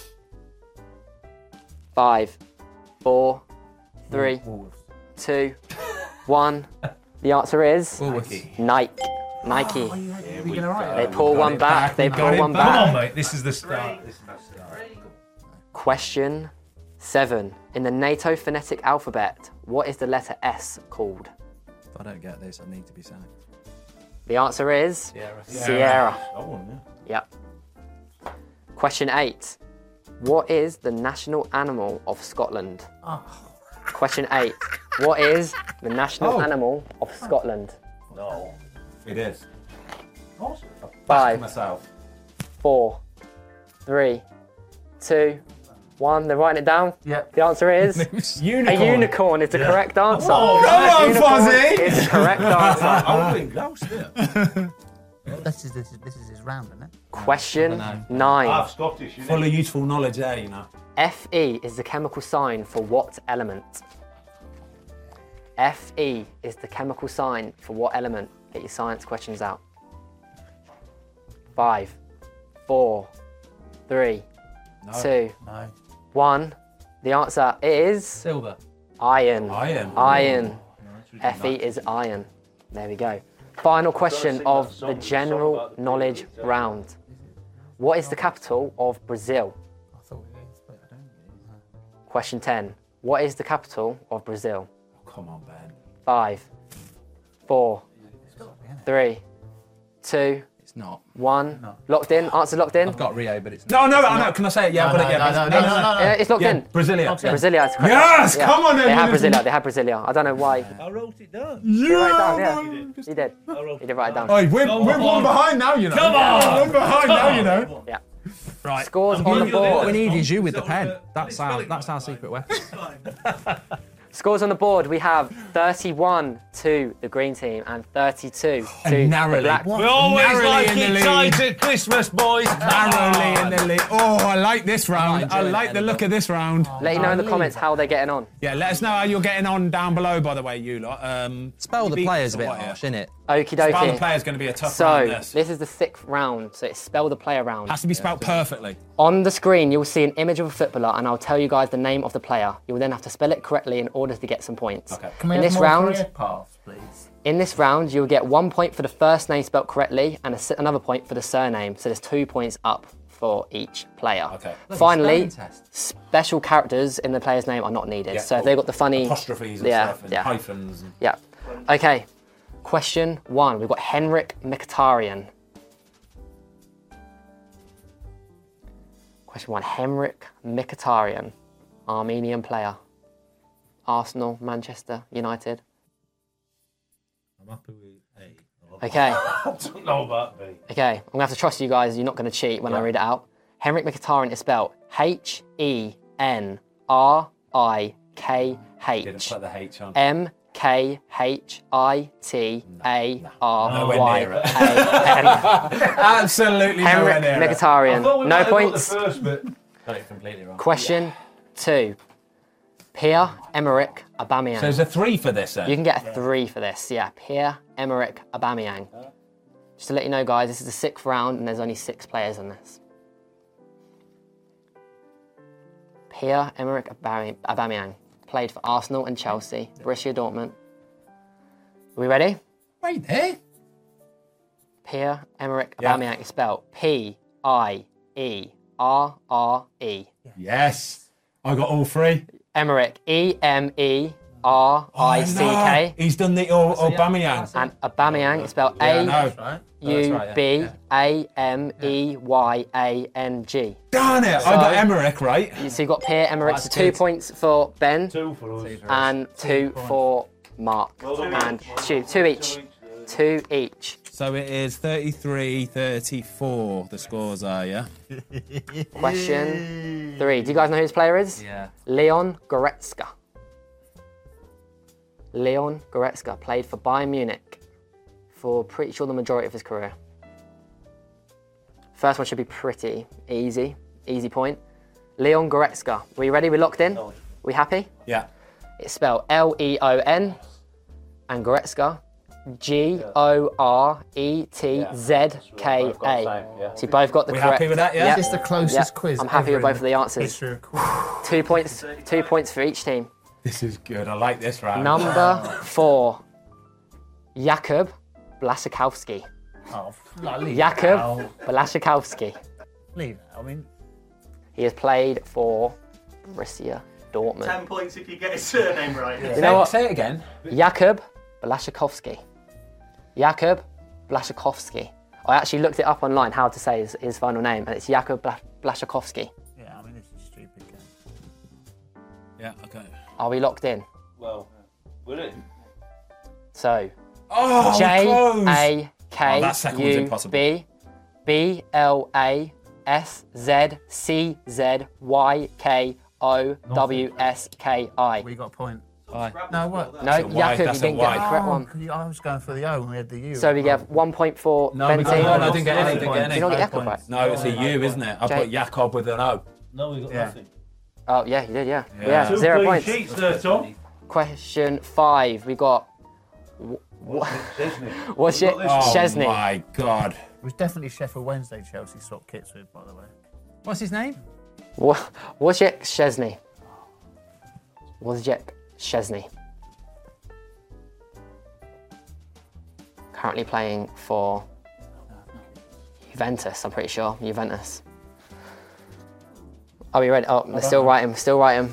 Five, four, three, two, one. The answer is Nike. Nike. Nike. Are you going to write They it? pull got one it back. back, They we got pull it one back. Come on, back. mate. This is the start. This is the start. Question seven. In the NATO phonetic alphabet, what is the letter S called? If I don't get this, I need to be sacked. The answer is Sierra. Sierra. Oh, yeah. Yep. Question eight. What is the national animal of Scotland? Oh, Question eight. What is the national Oh. animal of Scotland? No. It is. Five, Myself. four, three, two, one. They're writing it down. Yep. The answer is a Unicorn. unicorn is the correct answer. Oh, Come on, Unicorn Fozzie! is the correct answer. I think ghost here. This is this is this is his round, isn't it? Question Half nine. Half Scottish, you Full of useful knowledge there, you know. Fe is the chemical sign for what element? Fe is the chemical sign for what element? Get your science questions out. Five, four, three, two, No. one. The answer is Silver. iron. Iron. Iron. Fe is iron. There we go. Final question of the general knowledge round. What is the capital of Brazil? I thought it is, but I don't know. Question ten. What is the capital of Brazil? Come on, Ben. Five, four, three, two, It's not. one. Locked in. Answer locked in. I've got Rio, but it's No, no, no, no. Can I say it? Yeah, No, but no, it, yeah. no, no, no, no, no, no. Yeah, it's locked Yeah, in. Brasilia. Brasilia is correct. Yes, Yeah. come on then. They have Unity. Brasilia. They have Brasilia. I don't know why. I wrote it down. He wrote it down, Yeah, yeah. man. He did. I wrote He it did write it down. Oi, we're, Come we're on. one behind now, you know. Come on. One behind now, you know. Yeah. right. Scores on the What board. we need is you with the So, pen. uh, That's our that's our secret weapon. Scores on the board. We have thirty-one to the green team and thirty-two to the narrowly. black. We always Narrowly like in the it lead. tight at Christmas, boys. Narrowly in the lead. Oh, I like this round. I enjoying like it, the look of this round. Let you know in the comments how they're getting on. Yeah, let us know how you're getting on down below, by the way, you lot. Um, Spell you the beat players us a or bit what, yeah? harsh, innit? Okie Spell the dokie. player's going to be a tough So, round, this. this is the sixth round, so it's spell the player round. Has to be spelled perfectly. On the screen, you'll see an image of a footballer, and I'll tell you guys the name of the player. You will then have to spell it correctly in order to get some points. Okay. Can we In have this more round, career paths, please? in this round, you'll get one point for the first name spelled correctly, and a s another point for the surname. So there's two points up for each player. Okay. Finally, Spelling test. special characters in the player's name are not needed. Yeah, so if cool. they've got the funny Apostrophes and yeah, stuff and yeah, hyphens. And... yeah. Okay. Question one. We've got Henrik Mkhitaryan. Question one. Henrik Mkhitaryan, Armenian player. Arsenal, Manchester United. I'm happy with A. Okay. I don't know about B. Okay. I'm gonna have to trust you guys. You're not gonna cheat when I read it out. Henrik Mkhitaryan is spelled H E N R I K Didn't H put the H on. M K H I T A R Nowhere Y near it. A N. Absolutely nowhere Henrik near it. I Mkhitaryan. thought we No might have got points. the first bit. Got it completely wrong. Question two. Pierre-Emerick Aubameyang. So there's a three for this then? You can get a three for this. Yeah, Pierre-Emerick Aubameyang. Just to let you know, guys, this is the sixth round and there's only six players in this. Pierre-Emerick Aubame- Aubameyang played for Arsenal and Chelsea, Borussia Dortmund. Are we ready? Wait there. Pierre-Emerick Yeah. Aubameyang is spelled P I E R R E. Yes. I got all three. Emerick, E M E R I C K. He's done the oh, Aubameyang. And Aubameyang is spelled Yeah, I A know. Right? U B A M E Y A N G. Darn it. I got Emmerich right. So you've got Pierre-Emerick, so That's two good. points for Ben Two for us. and two for Mark. And Stu, two each. Two each. So it is thirty-three thirty-four, the scores are, yeah? Question three. Do you guys know who his player is? Yeah. Leon Goretzka. Leon Goretzka played for Bayern Munich for pretty sure the majority of his career. First one should be pretty easy. Easy point. Leon Goretzka. Are we ready? We locked in? We happy? Yeah. It's spelled L E O N and Goretzka G O R E T Z K A. So you both got the We correct. happy with that, yeah? Yep. It's the closest Yep. quiz. I'm happy ever with both in of the answers. history of quiz. Two points. Two points for each team. This is good. I like this round. Number four, Jakub Blaszczykowski. Oh, like, leave Jakub it out. Blaszczykowski. Leave it. I mean, He has played for Borussia Dortmund. Ten points if you get his surname right. You know what? Say it again. Jakub Blaszczykowski. Jakub Blaszczykowski. I actually looked it up online how to say his, his final name, and it's Jakub Bla- Blaszczykowski. yeah, I mean, this is a stupid game. Yeah, okay. Are we locked in? Well, will it? So, Oh, J close. A K Oh, that second one's U impossible. B B L A S Z C Z Y K O W S K I. We got a point. Aye. No, what? No, a Y, Jakub, you that's a didn't get the Y. correct Oh, one. 'cause you- I was going for the O and we had the U. So we get one point for No, we got Benteen. no, no, I didn't get any. Didn't get Did any. you not get No Jakub right? points. No, it's a U, isn't it? I Jay- put Jakob with an O. No, we got Yeah. nothing. Oh, yeah, you did, yeah. Yeah. Yeah, Two zero clean points. sheets there, Tom. Question five. We got. Chesney. What's it? Oh Chesney. my God. It was definitely Sheffield Wednesday Chelsea swapped kits with, by the way. What's his name? Wo- Wojciech Szczesny. Wojciech Szczesny. Currently playing for Juventus, I'm pretty sure. Juventus. Are we ready? Oh, they're still writing, still writing.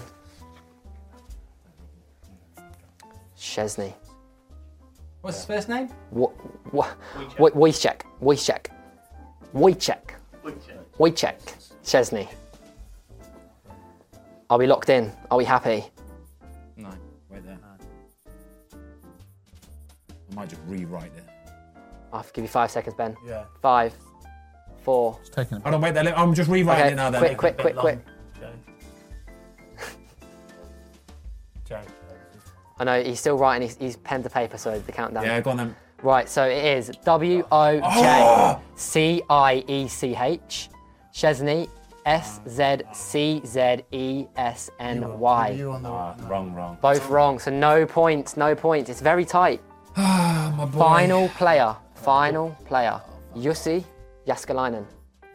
Szczesny. What's his first name? Wo- wo- Wo- Wojciech. Wojciech. Wojciech. Wojciech Szczesny. Are we locked in? Are we happy? No, wait there. I might just rewrite it. I'll give you five seconds, Ben. Yeah. Five, four. It's taken a Hold on, wait there. I'm just rewriting Okay, it now then. quick, quick, quick, quick. Jay. I know he's still writing. He's, he's pen to paper, so the countdown. Yeah, go on then. Right, so it is W O J C I E C H, Szczesny, S Z C Z E S N Y. You on the Ah, wrong, wrong. Both wrong, so no points, no points. It's very tight. Ah, my boy. Final player, final player, Jussi Jaskalainen.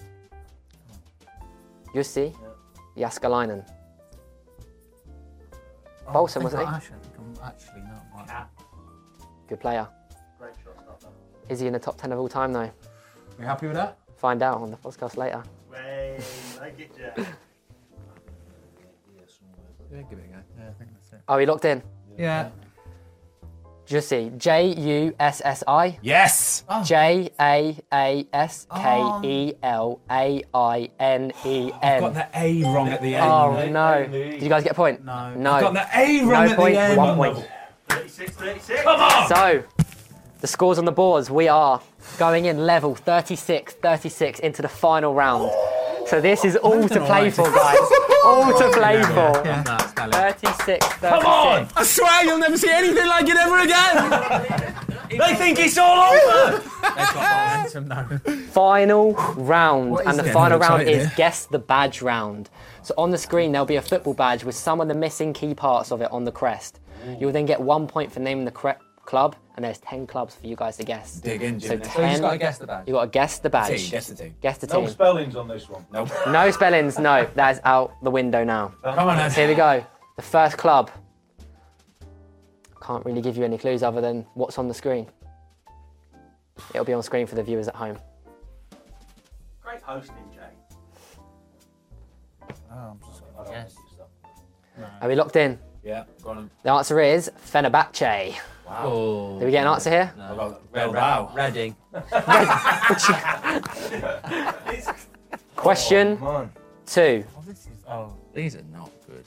Jussi Jaskalainen. Bolson, wasn't he? Actually, I think I'm actually not. Right. Good player. Great shot, not bad. Is he in the top ten of all time though? You happy with that? Find out on the podcast later. Way, like it, Jack. Yeah, give it a go. Yeah, I think that's it. Are we locked in? Yeah. Jussi, J U S S I, Yes! J A A S K E L A I N E I've got N. the A wrong at the end. Oh no. Did you guys get a point? No. No. I've got the A wrong No at point, the end. one point. thirty-six, thirty-six. Come on! So, the scores on the boards, we are going in level thirty-six thirty-six into the final round. So this is all to play for, guys. All to play for. thirty-six thirty-six. Come on! I swear you'll never see anything like it ever again! They think it's all over! They've got momentum now. Final round, and the this? final Getting round excited is here. guess the badge round. So on the screen there'll be a football badge with some of the missing key parts of it on the crest. You'll then get one point for naming the correct club, and there's ten clubs for you guys to guess. Dig in, So Jimmy. So you just ten. got to guess the badge. You got to guess the badge. Team, guess the team. Guess the No team. spellings on this one. Nope. No spellings. No, that is out the window now. Come on, then. Here we go. The first club. Can't really give you any clues other than what's on the screen. It'll be on screen for the viewers at home. Great hosting, Jay. Oh, I'm just gonna guess. Are we locked in? Yeah, go on. The answer is Fenerbahce. Oh. Did we get an answer here? I've got Bilbao. Reading. Question Come on. two. Oh, this is. Oh, These are not good.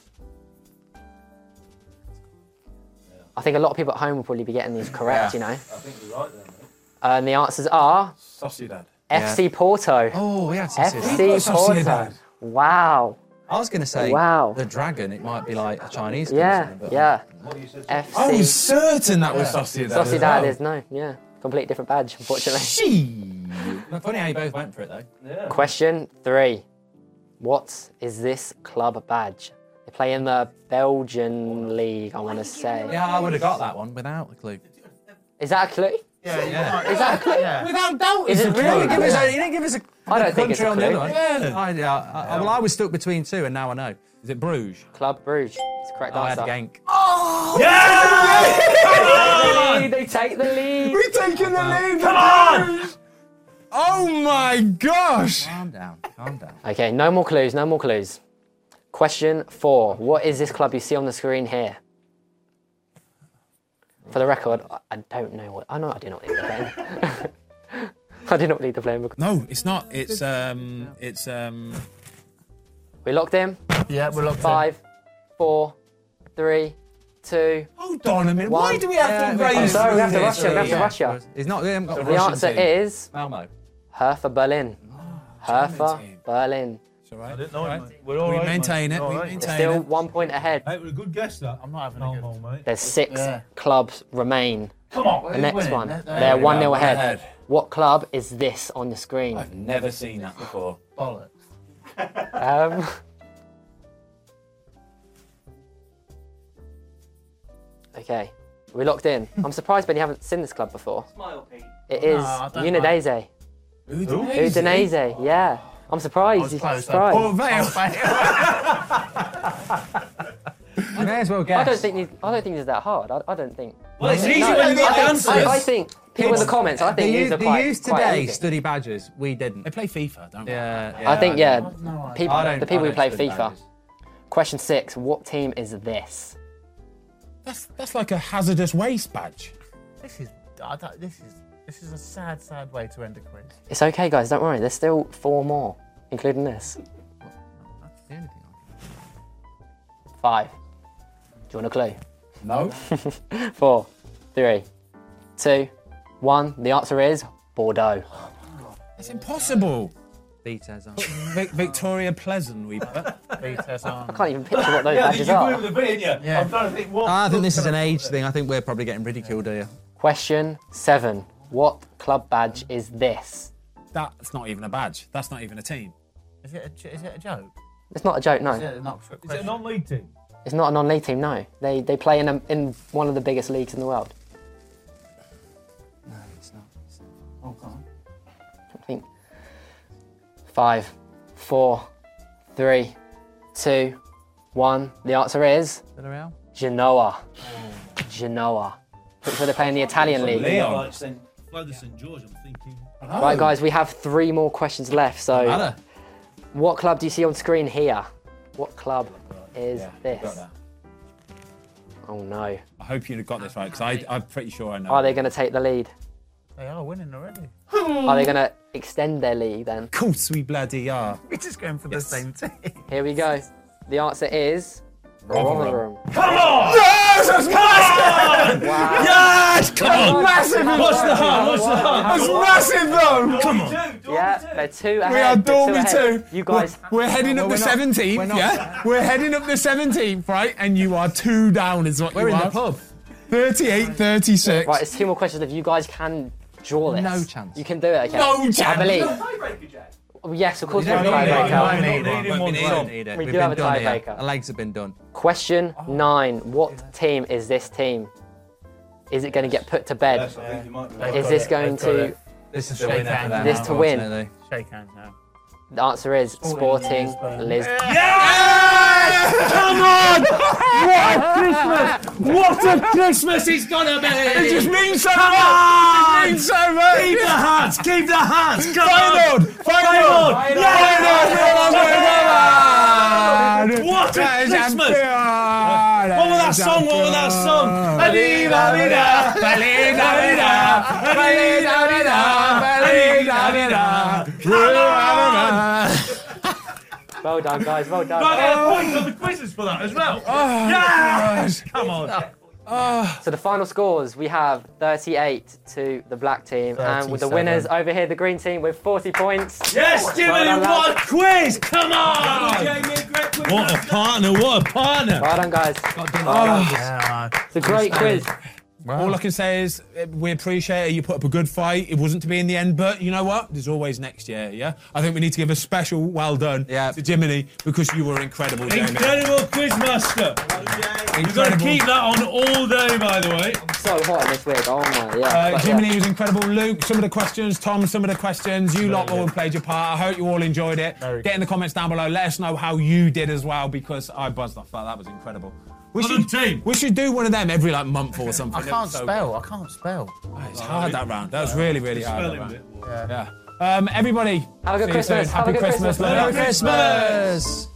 I think a lot of people at home will probably be getting these correct, Yeah. you know. I think you're right there, mate. And the answers are Sociedad. F C Porto. Oh, we had some F serious- C Sociedad. Porto. Wow. I was going to say Wow. the dragon. It might be like a Chinese. Yeah, person, but- yeah. What you said? F I was C. certain that was Sociedad. as Sociedad well. is no, yeah. Completely different badge, unfortunately. Gee. Funny how you both went for it though. Yeah. Question three. What is this club badge? They play in the Belgian league, I want to say. Yeah, I would have got that one without the clue. Is that a clue? yeah, Yeah. Is that a clue? yeah. Without doubt, Is it's it a really? clue. Give us a, you didn't give us a I don't think it's country a on the clue. other one. Yeah. I, yeah, I, I- well, I was stuck between two, and now I know. Is it Bruges? Club Bruges. It's the correct I had answer. Genk. Really? They take the lead. We're taking the lead. Come on! Oh my gosh! Calm down. Calm down. Okay, no more clues, no more clues. Question four. What is this club you see on the screen here? For the record, I- I don't know what. I know I do not need to play. I do not need to play. No, it's not. It's um, it's um. We locked in. Yeah, we're locked in. Five, four, three, two. Hold on a minute. Why One. do we have Yeah, to I'm raise sorry, we have to this? rush you, we have to Yeah. rush you. He's not. We haven't got The answer is Malmo. Hertha Berlin. Hertha team. Berlin. It's all right. I didn't know All it, right. mate. We're all We right, maintain mate. it. We're We all right. maintain Still it. one point ahead. Hey, it was a good guess, that. I'm not having a No, good. no, mate. There's six Yeah. clubs remain. Come on. The next one. They're, They're one nil one ahead. ahead. What club is this on the screen? I've never seen that before. bollocks. Um, okay, we're locked in. I'm surprised, Ben, you haven't seen this club before. Smile, Pete. It is I don't Udinese. Udinese, yeah. I'm surprised. You're close, surprised. Oh, Vale. You may as well guess. I don't think. You, I don't think it's that hard. I, I don't think. Well, it's easy No, when you got I, think answers. I, I think people in the comments. I think They, these used, are they quite, used quite today easy. study badges. We didn't. They play FIFA, don't they? Yeah. yeah I think yeah. No, People, I don't- the people I who play don't study FIFA. badges. Question six. What team is this? That's that's like a hazardous waste badge. This is. I don't, this is. This is a sad, sad way to end a quiz. It's okay, guys. Don't worry. There's still four more, including this. That's the only thing I Five. Do you want a clue? No. Four, three, two, one. The answer is Bordeaux. It's impossible. Details on. Vic- Victoria Pleasant, we put. can. Beaters on. I can't even picture what those Yeah, badges you are. put it with a bit, yeah. Yeah. I'm trying to think what. I think this is an age thing. I think we're probably getting ridiculed here. Question seven. What club badge is this? That's not even a badge. That's not even a team. Is it a, j- is it a joke? It's not a joke, no. Is it an Oxford Is it a question? non-league team? It's not a non-league team, no. They they play in a, in one of the biggest leagues in the world. No, it's not. It's not. Oh, God. I think. Five, four, three, two, one. The answer is Villarreal? Genoa. Genoa. Pretty sure they play in the Italian league. Leon. Like Saint Flag of Saint George, I'm thinking. Right, guys, we have three more questions left. So, Matter. what club do you see on screen here? What club is Yeah, got this? that. Oh no. I hope you'd have got this right because I'm pretty sure I know. Are they going to take the lead? They are winning already. Are they going to extend their lead then? Of course we bloody are. We're just going for Yes. the same team. Here we go. The answer is Rotherham. Rotherham. Come on! Yes, that's massive! Wow. Yes, come on, massive! What's the heart? What's the heart? That's massive, though. Come on. Yeah, they're two ahead. We are they're Dormy ahead. two. You guys. We're, we're heading up we're the not- seventeenth, we're not- yeah? We're heading up the seventeenth, right? And you are two down, is what We're you in are. the pub. thirty-eight thirty-six. Right, it's two more questions. If you guys can draw this, No chance. You can do it. Okay. No I chance. believe. Tiebreaker, Jack. Oh, yes, of course we You have a don't need tiebreaker. one. Need Need him We one need song. it, need it. We We've do been have a done here. tiebreaker. Our legs have been done. Question nine. What team is this team? Is it going to get put to bed? Yes, I think you might be. Is this going to? This is the winner for them, This to win. unfortunately. Shake hands now. The answer is Sporting Lisbon. Lisbon. Come on! What a Christmas! What a Christmas it's gonna be! It just means so Come much! on! It means so much! Keep the hats! Keep the hats! Come on! Feyenoord! Feyenoord! Feyenoord! What a Christmas! What was that song? What was that song? Feliz Navidad! Feliz Navidad! Feliz Navidad! Feliz Navidad! Well done, guys. Well done. I get a point on the quizzes for that as well. Yes! Come on. So the final scores, we have thirty-eight to the black team, and with the thirty-seven. winners over here, the green team, with forty points. Yes, Well Jimmy, done, what a lads. quiz! Come on! What a partner, what a partner! Well done, guys. Yeah, It's a great quiz. All I can say is uh, we appreciate it. You put up a good fight. It wasn't to be in the end, but you know what? There's always next year, yeah? I think we need to give a special well done Yeah. to Jiminy because you were incredible, Jamie. Incredible quizmaster! You've got to Incredible. keep that on all day, by the way. So hot in this week. Oh my, yeah. Uh, But, Jiminy yeah. was incredible. Luke, some of the questions. Tom, some of the questions. You lot all played your part. I hope you all enjoyed it. Very Get in the comments down below. Let us know how you did as well because I buzzed off that. That was incredible. We Well should, done, team. we should do one of them every like month or something. I can't spell. I can't spell. Oh, it's hard that round. That was really, really hard. That Spelling round. bit. Yeah. Um, everybody, Have a good see you Christmas. soon. Have a Happy good Christmas. Christmas. Love you. Merry Christmas!